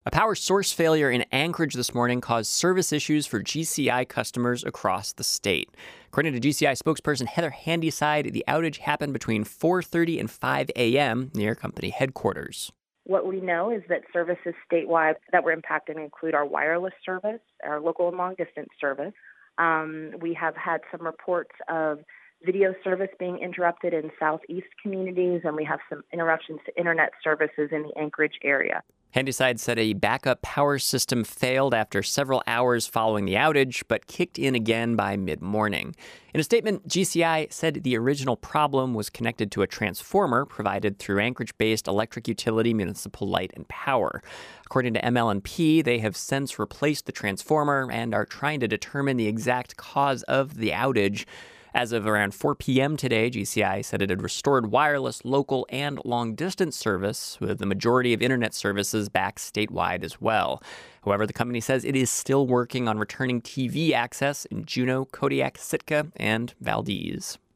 A power source failure in Anchorage this morning caused service issues for GCI customers across the state. According to GCI spokesperson Heather Handyside, the outage happened between 4:30 and 5 a.m. near company headquarters. What we know is that services statewide that were impacted include our wireless service, our local and long-distance service. We have had some reports of video service being interrupted in southeast communities, and we have some interruptions to internet services in the Anchorage area. Handyside said a backup power system failed after several hours following the outage, but kicked in again by mid-morning. In a statement, GCI said the original problem was connected to a transformer provided through Anchorage-based electric utility Municipal Light and Power. According to ML&P, they have since replaced the transformer and are trying to determine the exact cause of the outage. As of around 4 p.m. today, GCI said it had restored wireless, local, and long-distance service, with the majority of internet services back statewide as well. However, the company says it is still working on returning TV access in Juneau, Kodiak, Sitka, and Valdez.